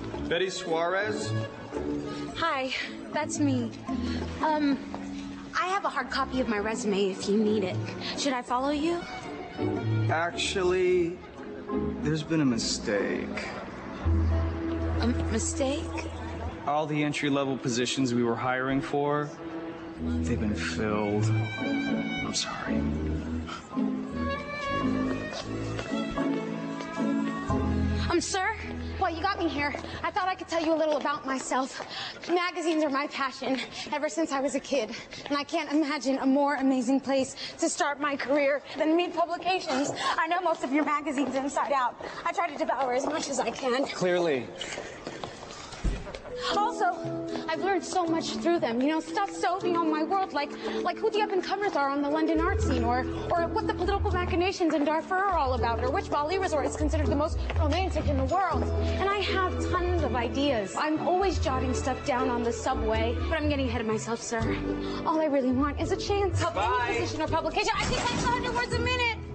Betty Suarez? Hi, that's me. I have a hard copy of my resume if you need it. Should I follow you? Actually, there's been a mistake. A mistake? All the entry-level positions we were hiring for, they've been filled. I'm sorry. Sir? Well, you got me here. I thought I could tell you a little about myself. Magazines are my passion ever since I was a kid. And I can't imagine a more amazing place to start my career than Mead Publications. I know most of your magazines inside out. I try to devour as much as I can. Clearly. Also, I've learned so much through them. You know, stuff so beyond my world, like who the up-and-comers are on the London art scene, or what the political machinations in Darfur are all about, or which Bali resort is considered the most romantic in the world. And I have tons of ideas. I'm always jotting stuff down on the subway, but I'm getting ahead of myself, sir. All I really want is a chance to help any position or publication. I think that's 100 words a minute.